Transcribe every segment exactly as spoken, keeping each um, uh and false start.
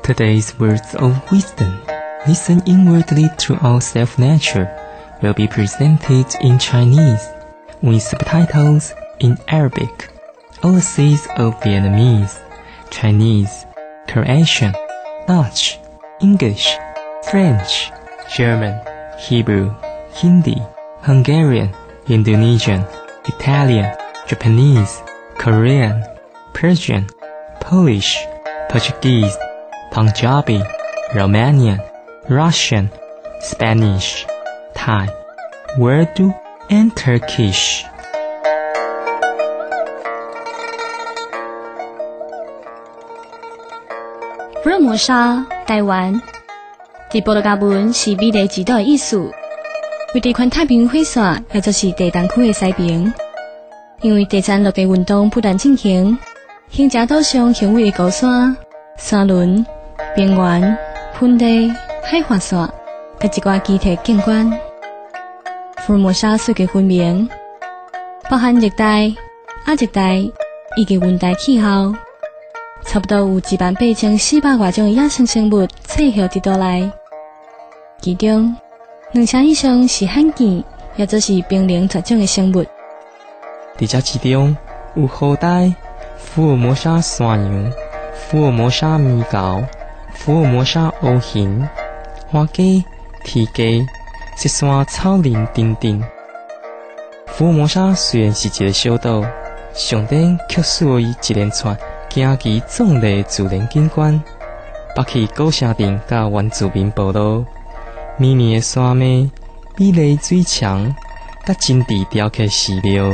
Today's words of wisdom, listen inwardly to our self-nature, will be presented in Chinese, with subtitles in Arabic, overseas of Vietnamese, Chinese, Croatian, Dutch, English, French, German, Hebrew, Hindi, Hungarian, Indonesian, Italian, Japanese, Korean, Persian, Polish, Portuguese, Punjabi, Romanian, Russian, Spanish, Thai, Urdu, and Turkish. 福尔摩沙，台湾。伫波多加文是美丽之岛的意思。为这款太平洋火线，也就是地东区的西边。因为第三陆地运动不断进行，兴食岛上雄伟的高山、山峦、平原、盆地、海滑线，甲一寡基体景观。福尔摩沙四季分明，包含热带、亚热带以及温带气候。差不多有一万八千四百多种的野生生物栖息伫岛内，其中两成以上是罕见，也就是濒临绝种的生物。 伫这其中有河带、福尔摩沙山羊、福尔摩沙米狗、福尔摩沙乌熊、花鸡、鹈鸡、雪山草林等等。福尔摩沙虽然是一个小岛，上顶却属为一连串惊奇壮丽自然景观，北起古城镇甲原住民部落，绵绵的山脉、美丽水墙，甲精致雕刻寺庙。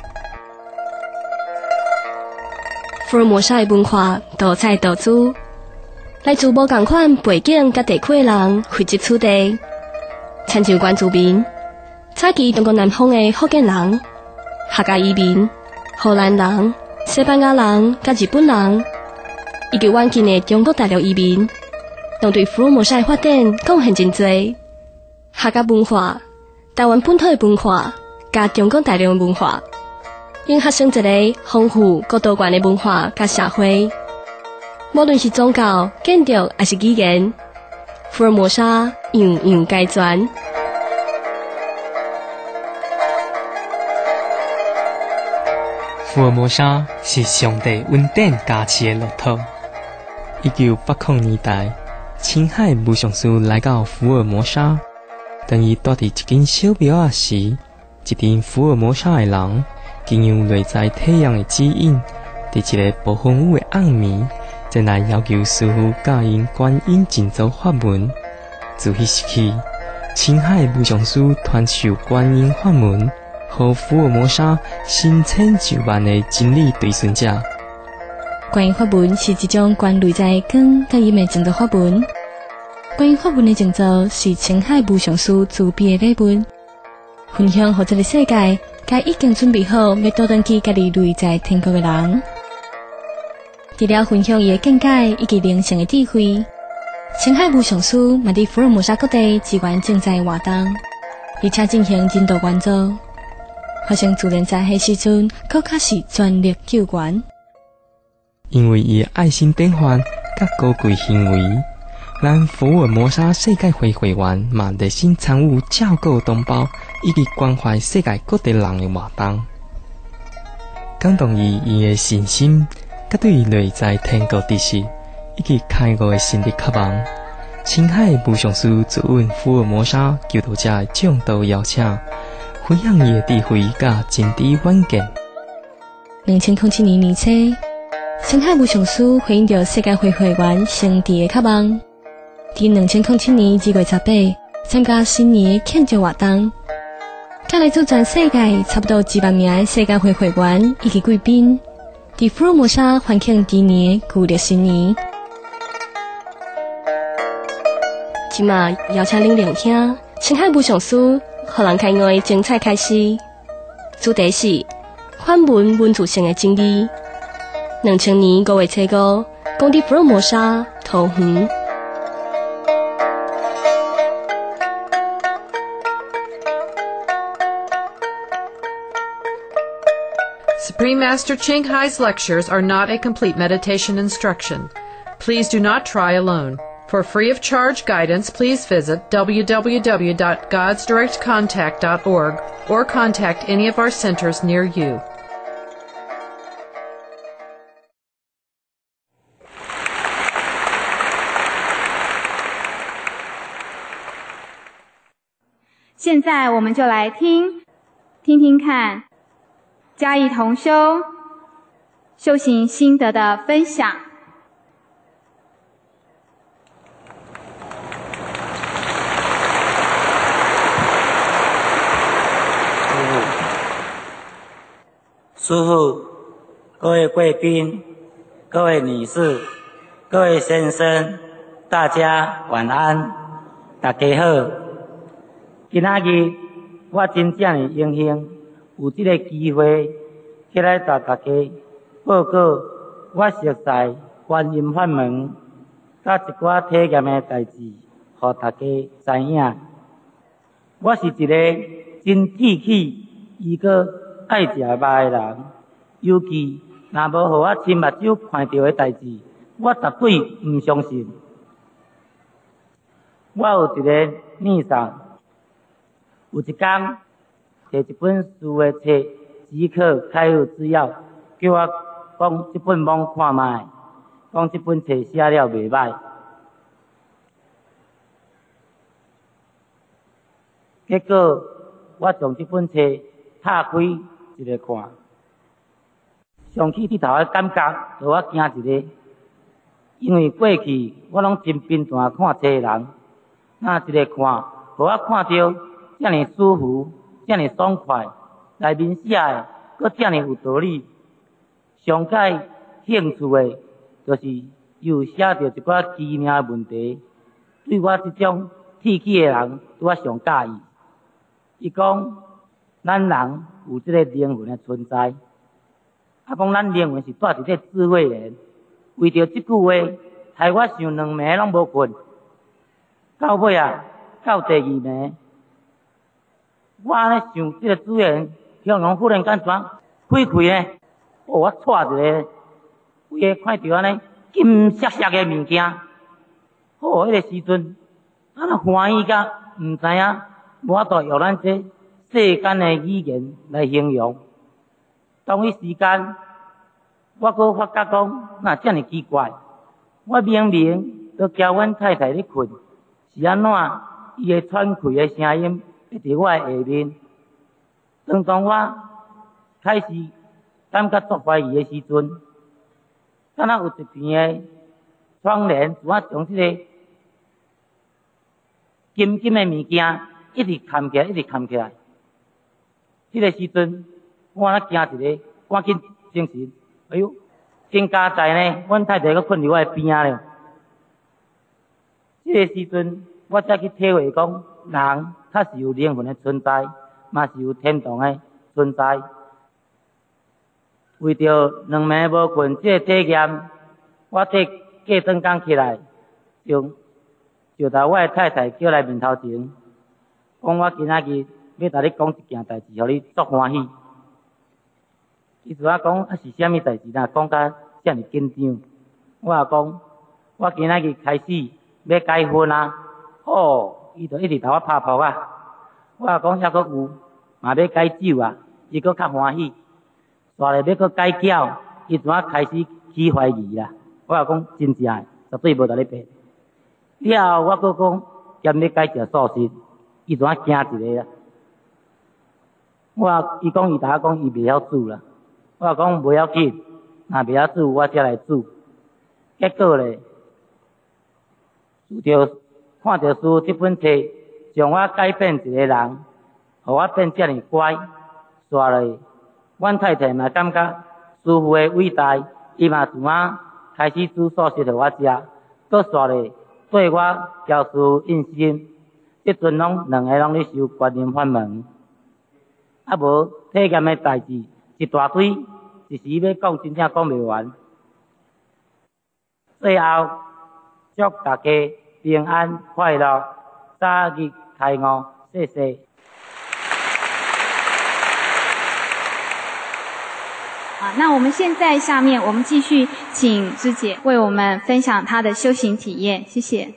福尔摩沙的文化多彩多姿，来自无同款背景甲地区的人汇集此地，亲像原住民，早期中国南方的福建人、客家移民、荷兰人、西班牙人甲日本人，以及远近的中国大陆移民，拢对福尔摩沙的发展贡献真多。客家文化、台湾本土的文化甲中国大陆的文化，应发生一个丰富各多元的文化甲社会。无论是宗教、建筑还是语言，福尔摩沙样样皆全。 福尔摩沙是上帝稳定加持的乐土。一九八零年代，青海武上师来到福尔摩沙，当伊住伫一间小庙仔时，一群福尔摩沙的人，经由内在体验的指引，伫一个无风雨的暗暝，前来要求师傅教因观音静坐法门。自迄时起，青海武上师传授观音法门。和福尔摩沙成千上万的真理随顺者。 观音法门是一种观内在光甲阴的静坐法门。观音法门的静坐是青海武上师自备的礼物，分享给这个世界，甲已经准备好要倒转去家己内在天国的人。除了分享伊的见解以及灵性的智慧，青海武上师嘛伫福尔摩沙各地支援正在活动，而且进行人道援助。发生自然灾害时阵，更加是全力救援。 因为伊的爱心典范甲高贵行为，咱福尔摩沙世界会会员嘛热心参与照顾同胞以及关怀世界各地人的活动，感动伊伊的信心，甲对内在天国知识以及开悟的心理渴望。青海武上师自问福尔摩沙求道者的众多邀请。分享伊的智慧甲真知远见。 二千零七年年初，青海武上师回应着世界会会员圣地的渴望，伫二千零七年二月十八参加新年庆祝活动，甲来自全世界差不多一万名的世界会会员以及贵宾，伫福尔摩沙欢庆今年旧历新年。即马邀请恁聆听青海武上师互人开悟精彩开始，主题是反文文字性的真理。两千年五月初五，讲伫福尔摩沙桃园。 Supreme Master Ching Hai's lectures are not a complete meditation instruction. please do not try alone. For free of charge guidance, please visit w w w dot gods direct contact dot org or contact any of our centers near you. 现在我们就来听听听看嘉义同修修行心得的分享。 师父、各位贵宾、各位女士、各位先生，大家晚安，大家好。今仔日我真正的荣幸，有这个机会起来甲大家报告我熟悉观音法门甲一寡体验的代志，互大家知影。我是一个真铁齿伊个爱食肉的人，尤其若无互我亲目睭看到的代志，我绝对毋相信。我有一个逆上。有一天，摕一本书的册，只可开有资料，叫我讲这本网看卖，讲这本册写了袂歹。结果我将这本册拆开一个看，上起佚头的感觉，互我惊一个，因为过去我拢真频繁看册的人，那一个看，互我看到。这么舒服，这么爽快，内面写的阁这么有道理。上解兴趣的，就是又写着一寡奇妙的问题，对我这种铁齿的人，对我上介意。伊讲，咱人有这个灵魂的存在，啊，讲咱灵魂是带一个智慧的。为着这句话，害我想两暝拢无困。到尾啊，到第二暝。我安尼想，这个主人向龙忽然间怎开开呢？哦，我错一个，规个看到安尼金闪闪的物件，哦，迄个时阵，啊那欢喜甲毋知影，无法度用咱这世间的语言来形容。同一时间，我阁发觉讲，那这么奇怪，我明明都叫阮太太咧困，是安怎？伊个喘气的声音。一伫我的下面，当当我开始感觉作怀疑的时阵，敢若有一片的窗帘，怎啊将这个金金的物件一直牵起来，一直牵起来。这个时阵，我安尼惊一个，赶紧精神，哎呦，真加在呢，阮太太阁困伫我的边仔了。这个时阵，我才去体会讲，人。它是有灵魂的存在，嘛是有天堂的存在。为着两暝无困这个体验，我这过转工起来，就就把我的太太叫来面头前，讲我今仔日要甲你讲一件代志，互你足欢喜。伊就我讲啊是啥物代志啦？讲甲遮尔紧张，我也讲我今仔日开始要结婚啊！哦。伊就一直甲我拍扑啊！我也讲还阁有，嘛要解酒啊，伊阁较欢喜。煞咧要阁解饺，伊怎啊开始起怀疑啦？我也讲真正诶，绝对无甲你骗。了后我阁讲兼要解食素食，伊怎啊惊一个啦？我伊讲伊逐下讲伊袂晓煮啦，我也讲袂要紧，若袂晓煮我才来煮。结果咧，就。看着书这本册，将我改变一个人，互我变遮尔乖。煞咧，阮太太嘛感觉师父的伟大，伊嘛自啊开始煮素食互我食。搁煞咧，对我教师印心，即阵拢两个拢咧修观音法门。啊无体验的代志一大堆，一时要讲真正讲袂完。最后，祝大家平安快乐，早日开悟，谢谢。 啊，那我们现在下面我们继续请芝姐为我们分享她的修行体验，谢谢。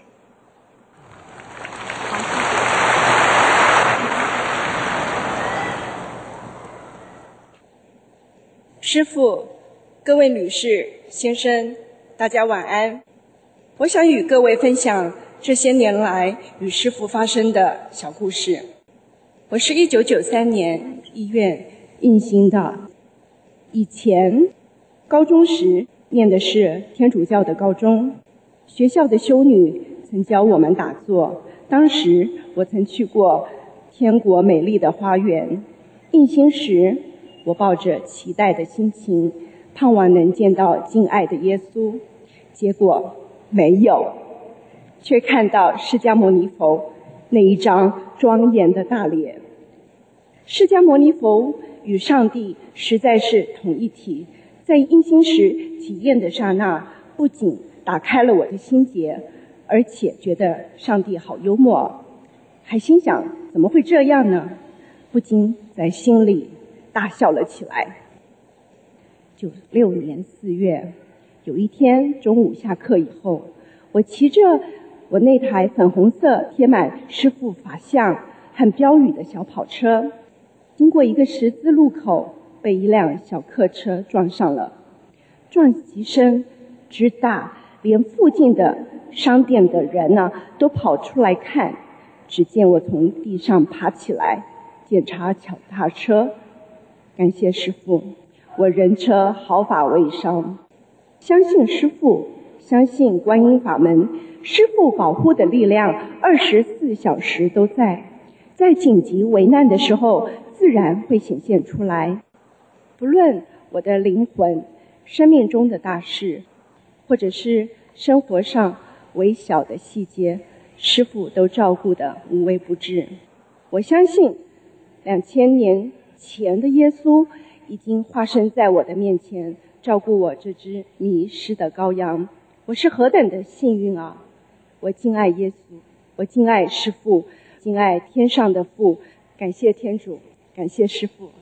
师父，各位女士、先生，大家晚安。我想与各位分享这些年来与师父发生的小故事。我是一九九三年医院应新的，以前高中时念的是天主教的高中，学校的修女曾教我们打坐。当时我曾去过天国美丽的花园，应新时我抱着期待的心情，盼望能见到敬爱的耶稣，结果没有，却看到释迦牟尼佛那一张庄严的大脸。释迦牟尼佛与上帝实在是同一体，在应心时体验的刹那，不仅打开了我的心结，而且觉得上帝好幽默，还心想怎么会这样呢？不禁在心里大笑了起来。九六年四月，有一天中午下课以后，我骑着我那台粉红色贴满师父法像和标语的小跑车，经过一个十字路口，被一辆小客车撞上了。撞击声之大，连附近的商店的人呢都跑出来看。只见我从地上爬起来，检查脚踏车。感谢师父，我人车毫发未伤。相信师父，相信观音法门，师父保护的力量二十四小时都在，在紧急危难的时候自然会显现出来。不论我的灵魂、生命中的大事，或者是生活上微小的细节，师父都照顾得无微不至。我相信两千年前的耶稣已经化身在我的面前，照顾我这只迷失的羔羊。我是何等的幸运啊！我敬爱耶稣，我敬爱师父，敬爱天上的父。感谢天主，感谢师父。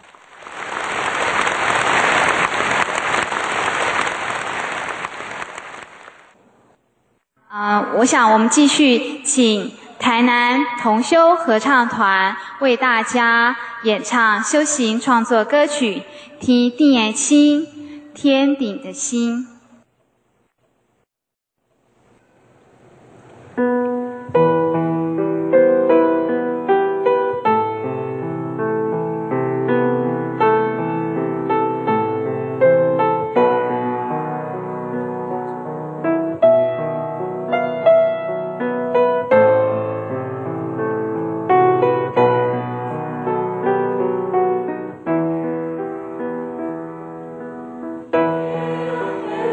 呃，我想我们继续请台南同修合唱团为大家演唱修行创作歌曲《天顶的心》，天顶的心。 天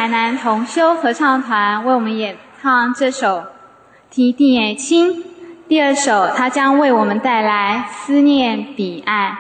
南同修合唱团为我们演唱这首《提地也亲》，第二首他将为我们带来《思念彼岸》。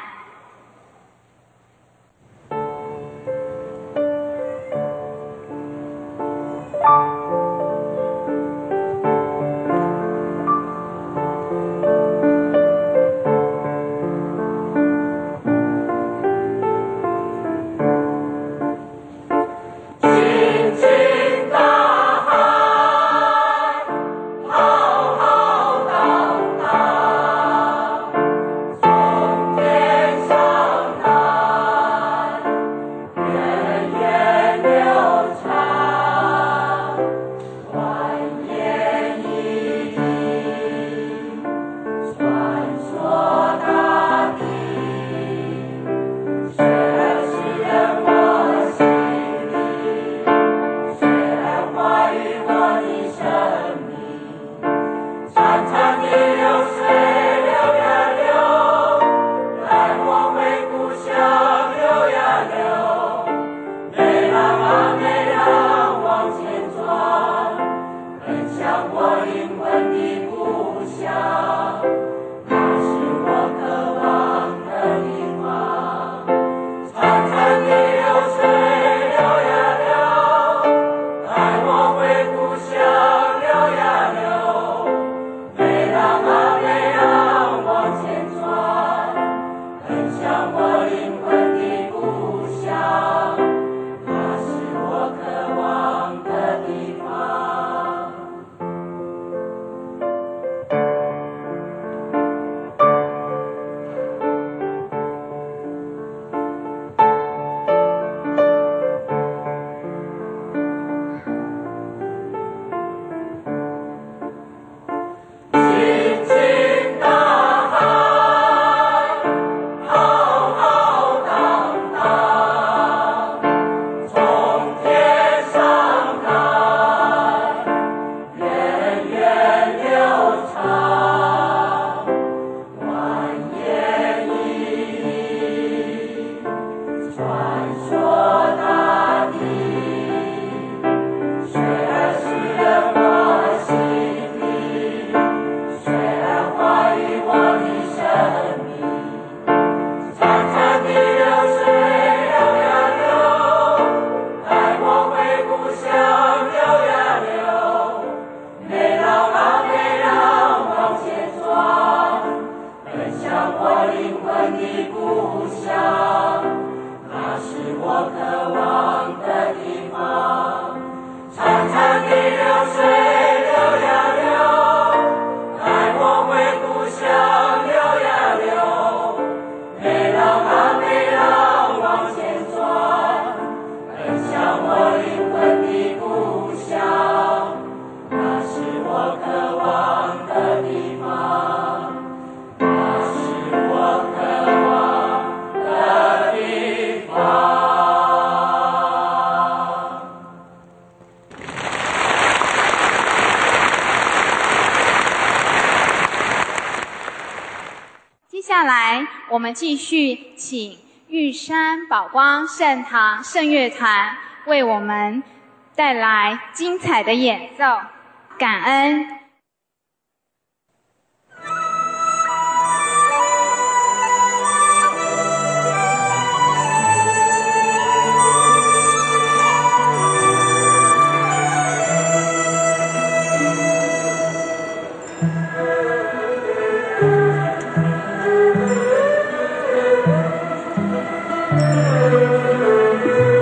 我们继续请玉山宝光圣堂圣乐团为我们带来精彩的演奏，感恩。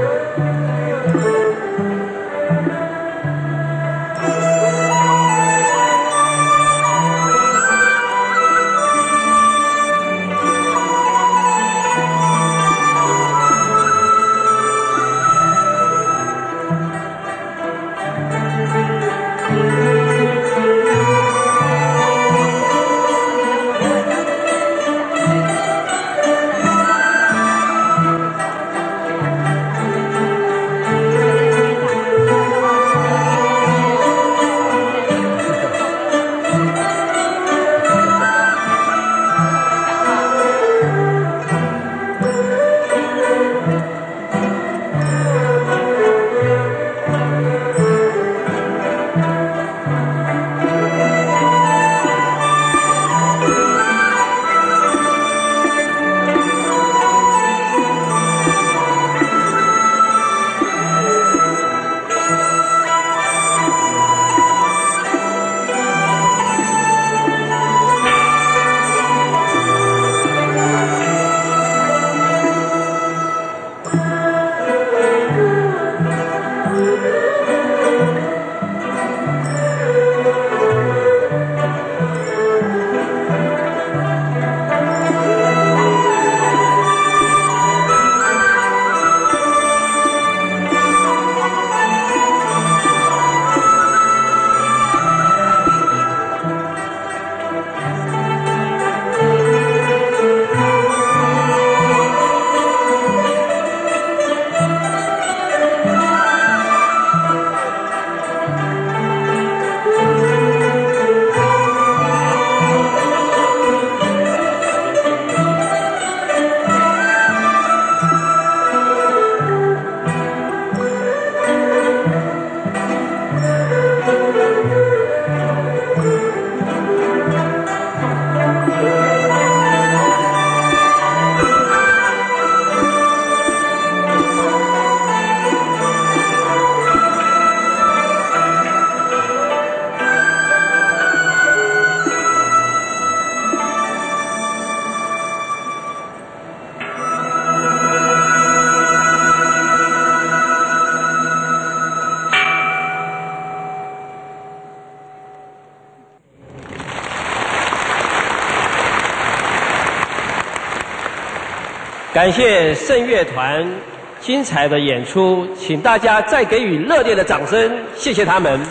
Thank you. 感谢圣乐团精彩的演出，请大家再给予热烈的掌声，谢谢他们。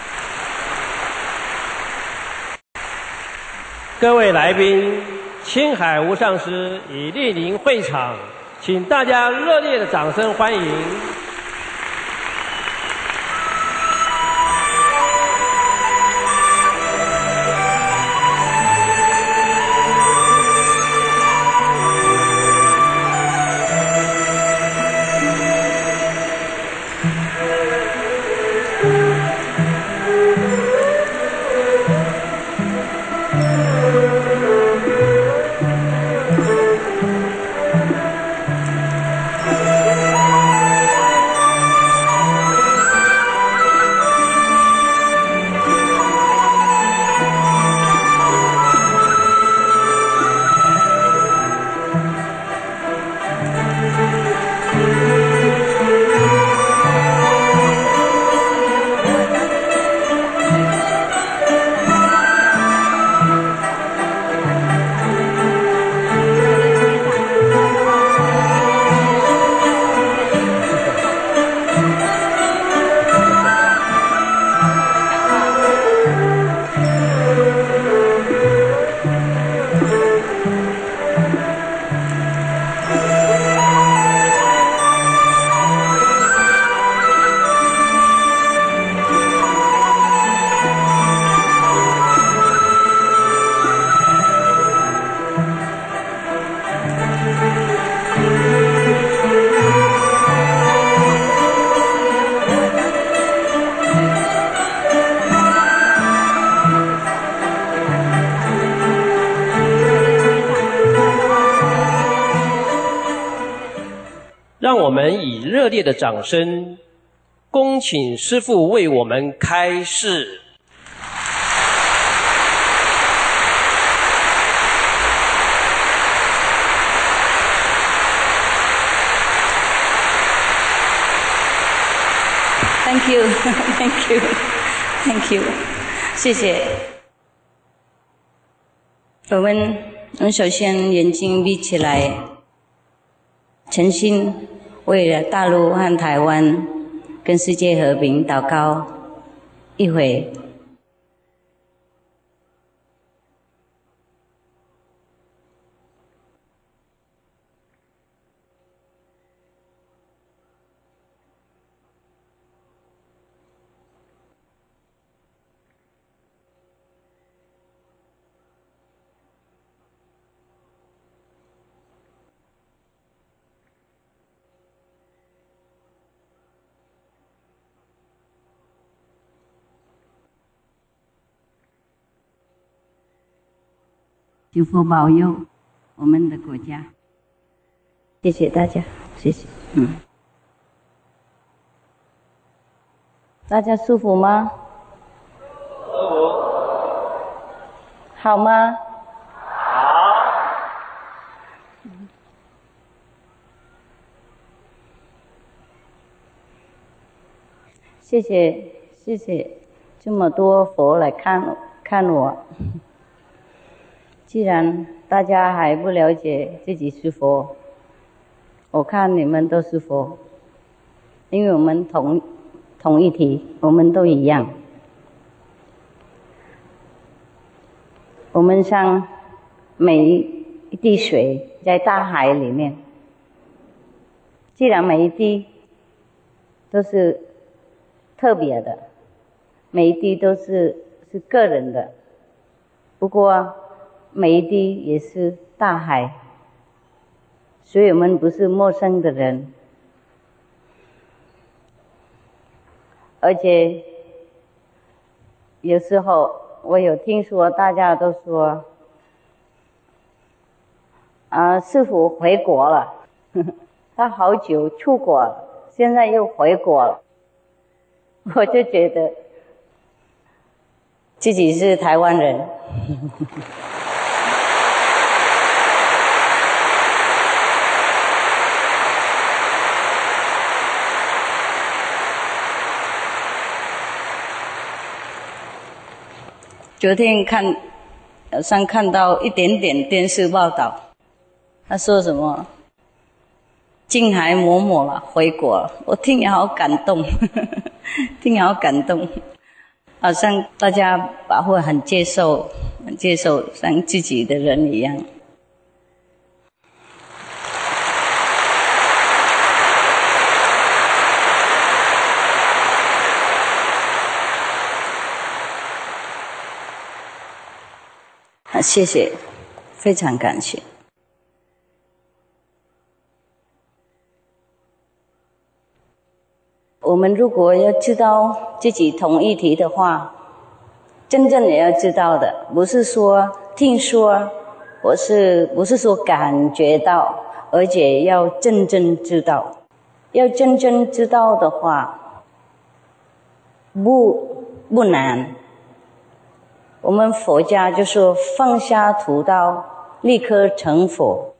各位来宾，青海无上师已莅临会场，请大家热烈的掌声欢迎。让我们以热烈的掌声，恭请师父为我们开示。 Thank you, thank you, thank you， 谢谢。我们，我们首先眼睛闭起来，诚心为了大陆和台湾跟世界和平祷告一回。求佛保佑我们的国家，谢谢大家，谢谢。嗯，大家舒服吗？舒服。好吗？好。谢谢，谢谢这么多佛来看看我。既然大家还不了解自己是佛，我看你们都是佛，因为我们同同一体，我们都一样。我们像每一滴水在大海里面，既然每一滴都是特别的，每一滴都是是个人的，不过每一滴也是大海，所以我们不是陌生的人。而且有时候我有听说大家都说啊，师父回国了，呵呵，他好久出国了，现在又回国了，我就觉得自己是台湾人。呵呵，昨天看上看到一点点电视报道，他说什么静海嬷嬷了，回国了，我听也好感动，听也好感动，好像大家把会很接受，很接受像自己的人一样。啊，谢谢，非常感谢。我们如果要知道自己同议题的话，真正也要知道的，不是说听说，我是不是说感觉到，而且要真正知道。要真正知道的话，不不难。我们佛家就说放下屠刀，立刻成佛。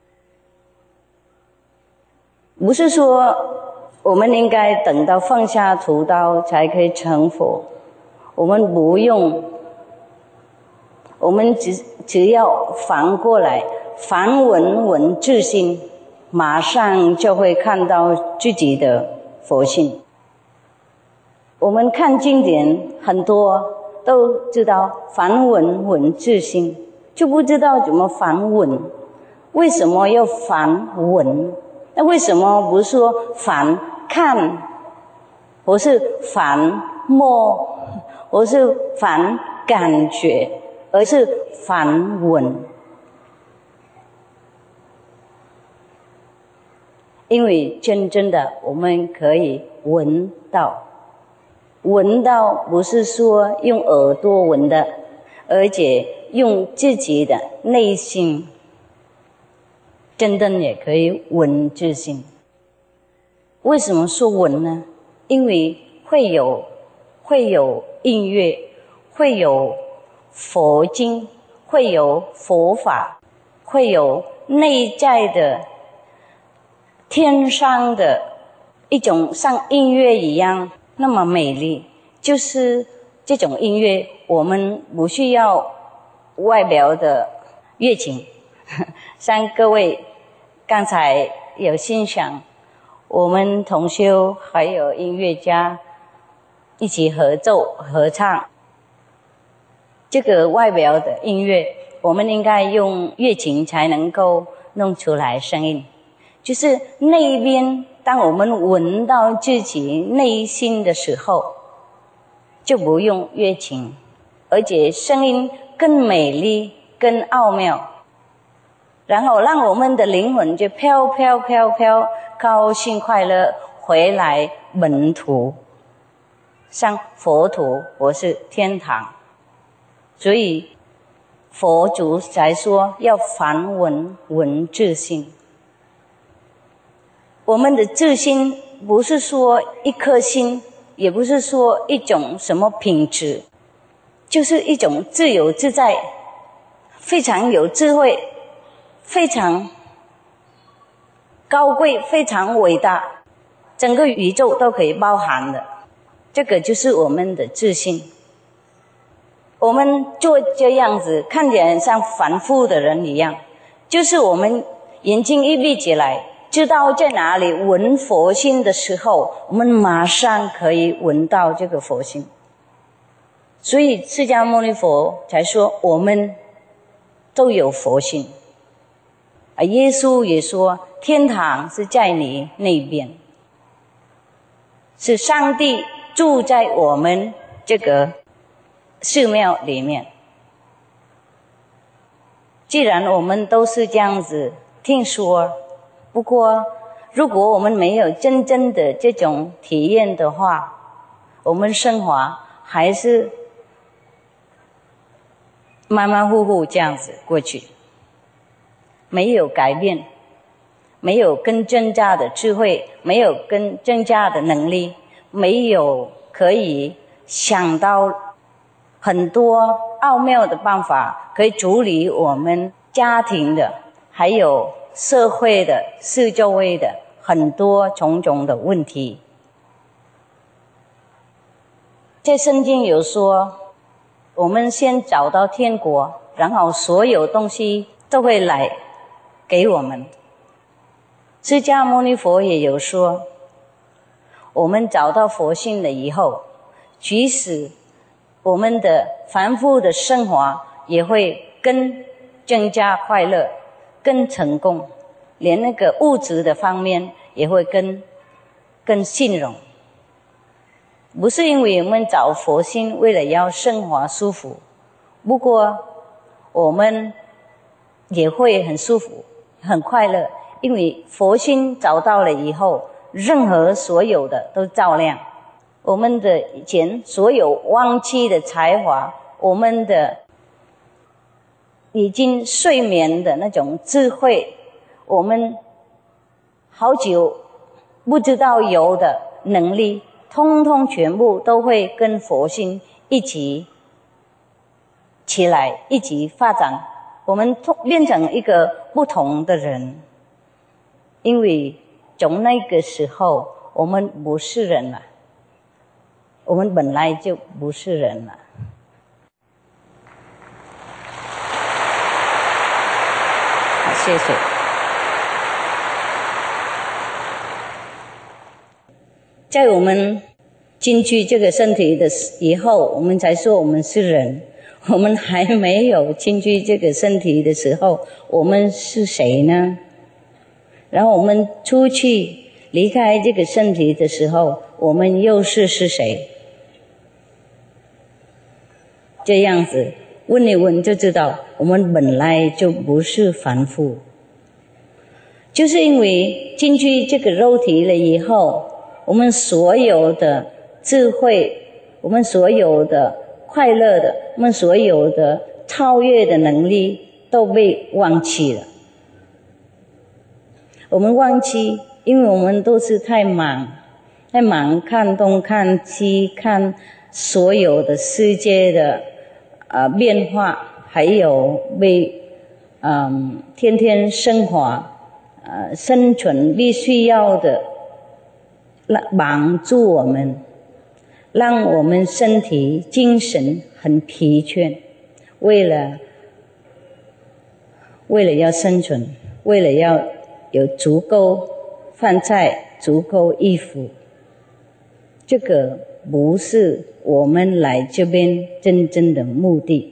不是说我们应该等到放下屠刀才可以成佛，我们不用，我们只只要反过来，反闻闻自心，马上就会看到自己的佛性。我们看经典很多都知道反闻闻自心，就不知道怎么反闻。为什么要反闻？那为什么不是说反看，或是反摸，或是反感觉，而是反闻？因为真正的我们可以闻到。闻到不是说用耳朵闻的，而且用自己的内心，真正也可以闻自心。为什么说闻呢？因为会有会有音乐，会有佛经，会有佛法，会有内在的天上的一种像音乐一样那么美丽。就是这种音乐，我们不需要外表的乐器，像各位刚才有欣赏，我们同修还有音乐家一起合奏合唱，这个外表的音乐我们应该用乐琴才能够弄出来声音。就是那边当我们闻到自己内心的时候，就不用乐琴，而且声音更美丽更奥妙，然后让我们的灵魂就飘飘飘飘，高兴快乐回来本土，像佛土或是天堂。所以佛祖才说要反闻闻自心。我们的自心不是说一颗心，也不是说一种什么品质，就是一种自由自在，非常有智慧，非常高贵，非常伟大，整个宇宙都可以包含的。这个就是我们的自信。我们做这样子看起来像凡夫的人一样，就是我们眼睛一闭起来，知道在哪里闻佛性的时候，我们马上可以闻到这个佛性。所以释迦牟尼佛才说我们都有佛性。啊，耶稣也说天堂是在你那边，是上帝住在我们这个寺庙里面。既然我们都是这样子听说，不过如果我们没有真正的这种体验的话，我们生活还是马马虎虎这样子过去，没有改变，没有更增加的智慧，没有更增加的能力，没有可以想到很多奥妙的办法可以处理我们家庭的，还有社会的四周围的很多种种的问题。在圣经有说，我们先找到天国，然后所有东西都会来给我们。 释迦牟尼佛也有说，我们找到佛性了以后，即使我们的凡夫的生活也会更增加快乐，更成功，连那个物质的方面也会更更信荣。不是因为我们找佛心为了要生活舒服，不过我们也会很舒服很快乐，因为佛心找到了以后，任何所有的都照亮。我们的以前所有忘记的才华，我们的已经睡眠的那种智慧，我们好久不知道有的能力，通通全部都会跟佛心一起起来，一起发展，我们变成一个不同的人。因为从那个时候我们不是人了，我们本来就不是人了。好，谢谢。在我们进去这个身体的以后，我们才说我们是人。我们还没有进去这个身体的时候，我们是谁呢？然后我们出去离开这个身体的时候，我们又是是谁？这样子问一问就知道，我们本来就不是凡夫。就是因为进去这个肉体了以后，我们所有的智慧，我们所有的快乐的，我们所有的超越的能力都被忘记了。我们忘记，因为我们都是太忙，太忙看东看西，看所有的世界的呃变化，还有被嗯天天生活呃生存必须要的绑住我们，让我们身体精神很疲倦，为了为了要生存，为了要有足够饭菜，足够衣服，这个不是我们来这边真正的目的。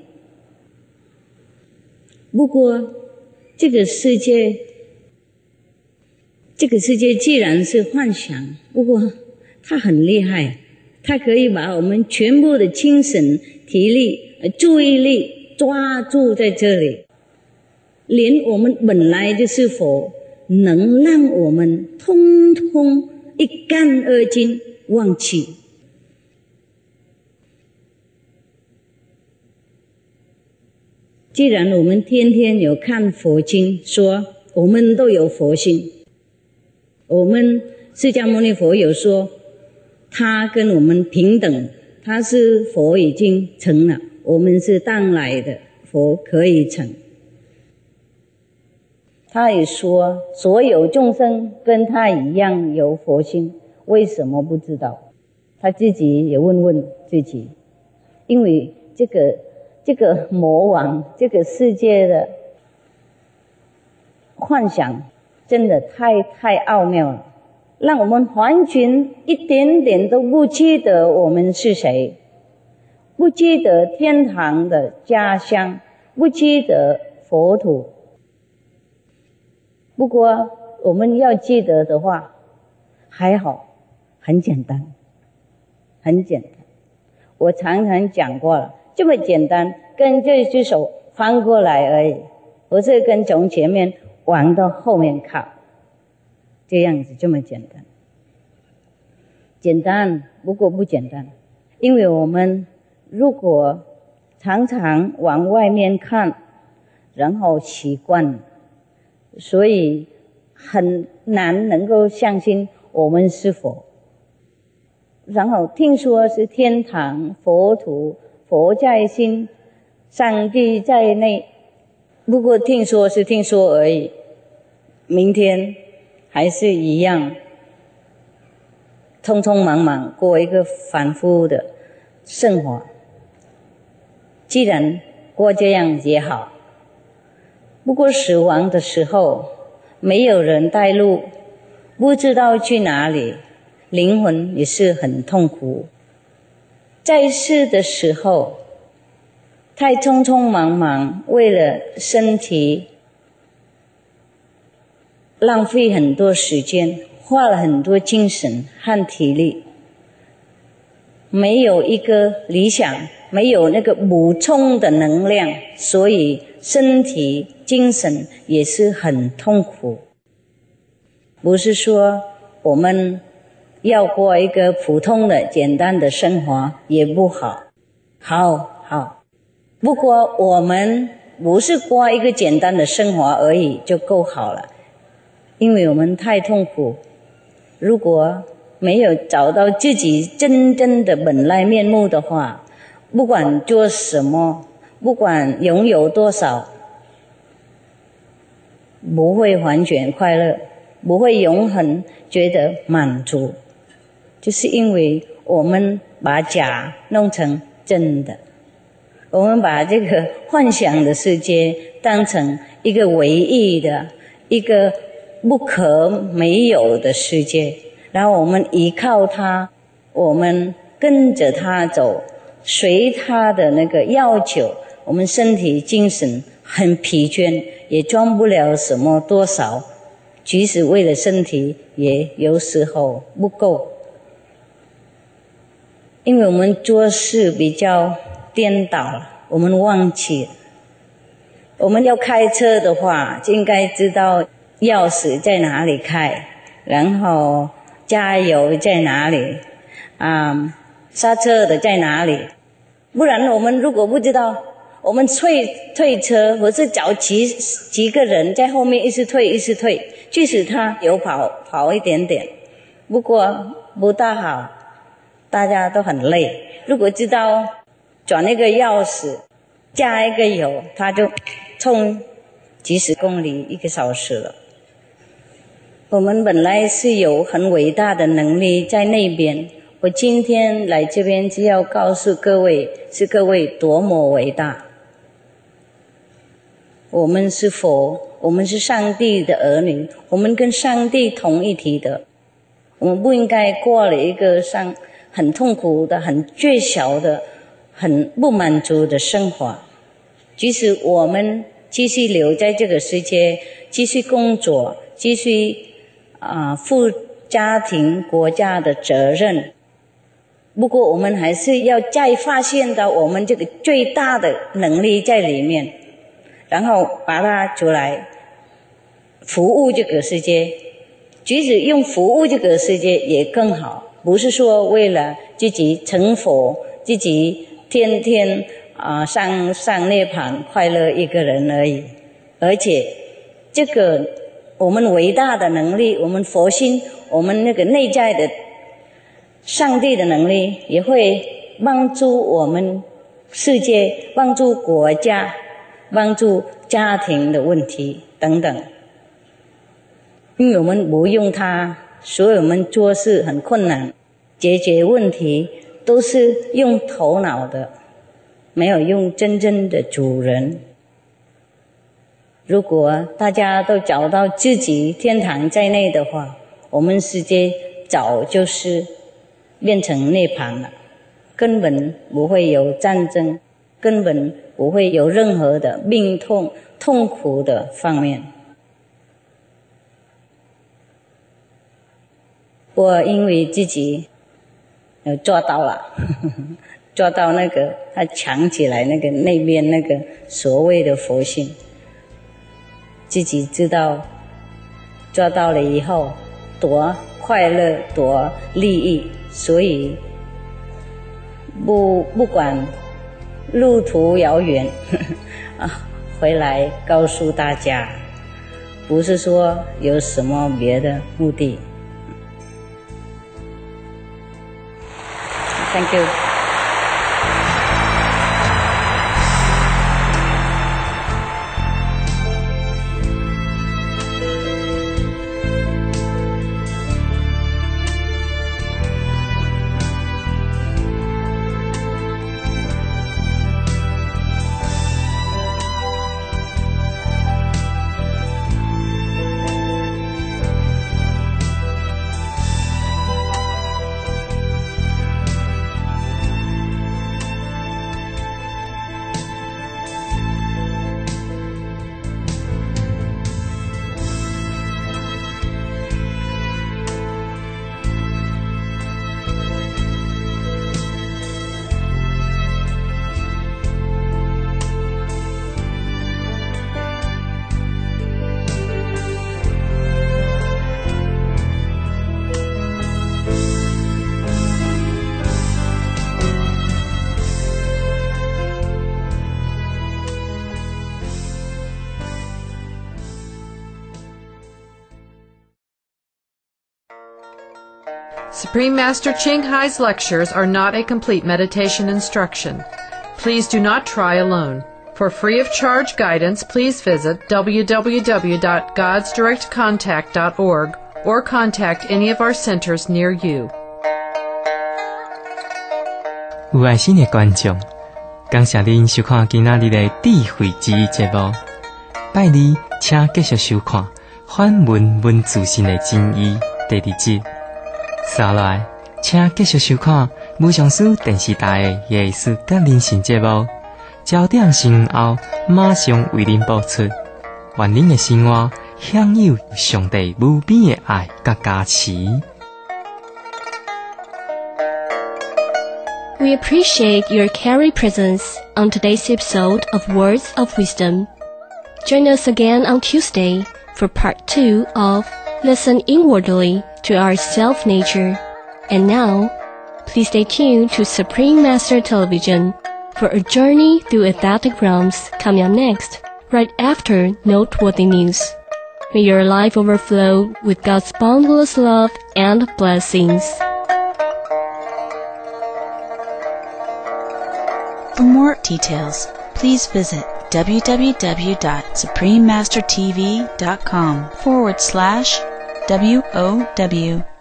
不过这个世界这个世界既然是幻想，不过它很厉害，它可以把我们全部的精神、体力、注意力抓住在这里，连我们本来就是佛，能让我们通通一干二净忘记。既然我们天天有看佛经，说我们都有佛性，我们释迦牟尼佛有说他跟我们平等，他是佛已经成了，我们是当来的佛可以成。他也说所有众生跟他一样有佛性，为什么不知道？他自己也问问自己，因为这个这个魔王，这个世界的幻想真的太太奥妙了，让我们完全一点点都不记得我们是谁，不记得天堂的家乡，不记得佛土。不过我们要记得的话，还好，很简单，很简单。我常常讲过了，这么简单，跟这只手翻过来而已，不是跟从前面往到后面靠，这样子这么简单。简单，不过不简单，因为我们如果常常往外面看，然后习惯，所以很难能够相信我们是佛。然后听说是天堂、佛土，佛在心，上帝在内，不过听说是听说而已，明天还是一样匆匆忙忙过一个反复的生活。既然过这样也好，不过死亡的时候没有人带路， 不知道去哪里，灵魂也是很痛苦。在世的时候太匆匆忙忙，为了身体浪费很多时间，花了很多精神和体力，没有一个理想，没有那个补充的能量，所以身体精神也是很痛苦。不是说我们要过一个普通的简单的生活也不好，好好，不过我们不是过一个简单的生活而已就够好了，因为我们太痛苦。如果没有找到自己真正的本来面目的话，不管做什么，不管拥有多少，不会完全快乐，不会永恒觉得满足，就是因为我们把假弄成真的，我们把这个幻想的世界当成一个唯一的、一个不可没有的世界，然后我们依靠它，我们跟着它走，随它的那个要求，我们身体精神很疲倦，也赚不了什么多少，即使为了身体也有时候不够，因为我们做事比较颠倒了，我们忘记了。我们要开车的话，就应该知道钥匙在哪里开，然后加油在哪里，啊，刹车的在哪里。不然我们如果不知道，我们退退车，或是找几几个人在后面一直退一直退，即使他有跑跑一点点，不过不大好，大家都很累。如果知道转那个钥匙，加一个油，他就冲几十公里一个小时了。我们本来是有很伟大的能力在那边，我今天来这边只要告诉各位，是各位多么伟大。我们是佛，我们是上帝的儿女，我们跟上帝同一体的，我们不应该过了一个上很痛苦的、很缺小的、很不满足的生活。即使我们继续留在这个世界，继续工作，继续啊、呃、负家庭国家的责任，不过我们还是要再发现到我们这个最大的能力在里面，然后把它出来服务这个世界。即使用服务这个世界也更好，不是说为了自己成佛，自己天天啊、呃、上上涅槃快乐一个人而已。而且这个我们伟大的能力，我们佛心，我们那个内在的上帝的能力，也会帮助我们世界，帮助国家，帮助家庭的问题等等。因为我们不用它，所以我们做事很困难，解决问题都是用头脑的，没有用真正的主人。如果大家都找到自己天堂在内的话，我们世界早就是变成涅槃了，根本不会有战争，根本不会有任何的病痛、痛苦的方面。我因为自己呃做到了，呵呵做到那个他抢起来那个那边那个所谓的佛性，自己知道做到了以后多快乐多利益，所以不不管路途遥远呵呵啊，回来告诉大家，不是说有什么别的目的。Thank you. Supreme Master Ching Hai's lectures are not a complete meditation instruction. Please do not try alone. For free of charge guidance, please visit w w w dot gods direct contact dot org or contact any of our centers near you. 有爱心的观众，感谢您收看今仔日的智慧之语节目。拜二，请继续收看反文文字性的真义第二集。接来，请继续收看武上师电视台的艺术甲人生节目。焦点新后，马上为您播出。愿您的生活享有上帝无边的爱甲加持。 We appreciate your carry presence on today's episode of Words of Wisdom. Join us again on Tuesday for part two of Listen Inwardly to Our Self-Nature. And now, please stay tuned to Supreme Master Television for a journey through ecstatic realms coming up next, right after noteworthy news. May your life overflow with God's boundless love and blessings. For more details, please visit w w w dot supreme master t v dot com forward slash W O W